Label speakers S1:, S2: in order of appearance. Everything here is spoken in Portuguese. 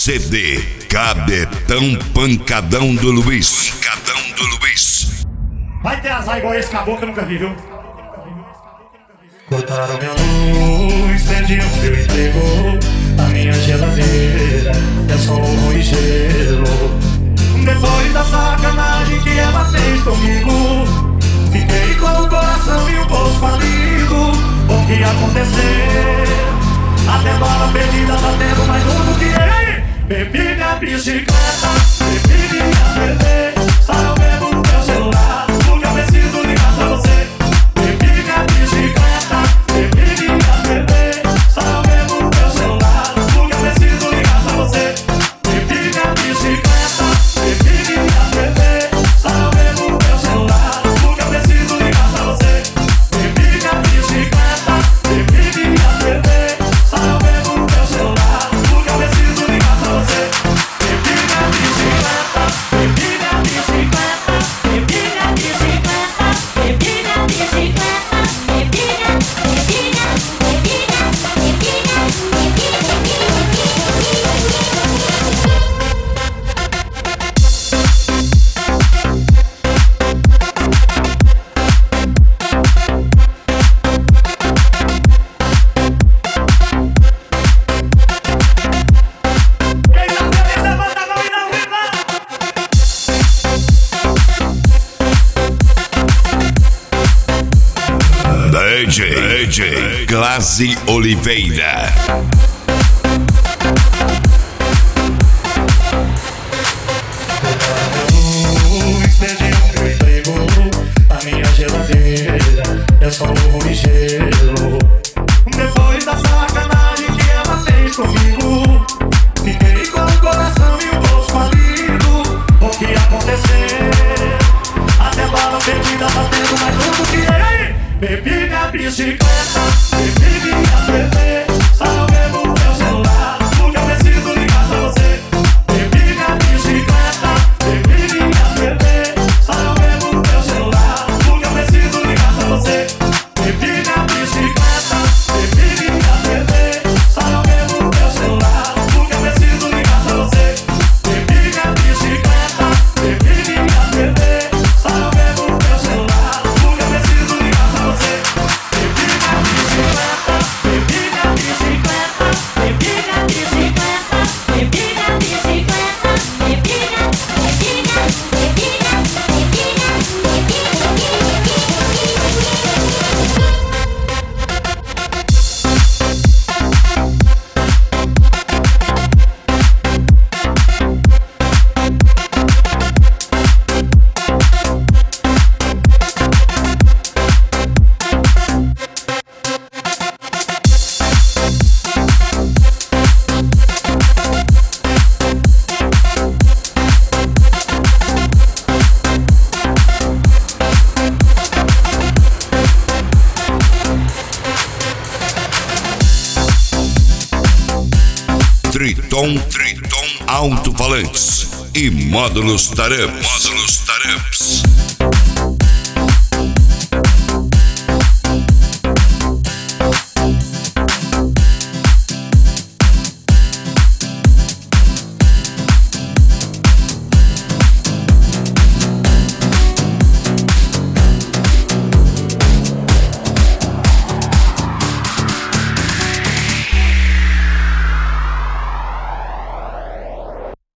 S1: CD Cabetão Pancadão do Luiz. Pancadão do Luiz.
S2: Vai ter azar igual esse caboclo que eu nunca vi, viu?
S3: Botaram minha luz, perdi o fio e pegou a minha geladeira. É só ovo e gelo.
S2: Depois da sacanagem que ela fez comigo, fiquei com o coração e o bolso falido. O que aconteceu? Até bala perdida tá tendo mais um do que ele. Bebi minha bicicleta, bebi minha TV, saiu mesmo no meu celular, nunca preciso ligar pra você. Bebi minha bicicleta, bebi minha TV, saiu mesmo no meu celular, nunca preciso ligar pra você. Bebi minha bicicleta, bebi minha TV, saiu mesmo no meu celular, nunca preciso ligar pra você. Bebi minha bicicleta, bebi minha TV, saiu mesmo no meu celular, nunca preciso ligar pra você. Bebi minha bicicleta, bebi minha bicicleta, bebi minha bicicleta, bebi minha bicicleta, bebi
S1: DJ Glaze Oliveira.
S3: Luz, perdi o fio e pegou a minha geladeira. É só ovo e gelo.
S2: Depois da sacanagem que ela fez comigo, fiquei com o coração e o bolso falido. O que aconteceu? Até bala perdida tá tendo mais um do que ele. Bebi minha bicicleta, bebi minha TV, saiu mesmo no meu celular, nunca preciso ligar pra você. Bebi minha bicicleta, bebi minha TV, saiu mesmo no meu celular, nunca preciso ligar pra você. Bebi minha bicicleta, bebi minha TV, saiu mesmo no meu celular, nunca preciso ligar pra você. Bebi minha bicicleta, bebi minha TV, saiu mesmo no meu celular, nunca preciso ligar pra você. Bebi minha bicicleta, bebi minha bicicleta, bebi minha bicicleta, bebi minha bicicleta, bebi
S1: Triton Alto-Falantes e Módulos Taramps.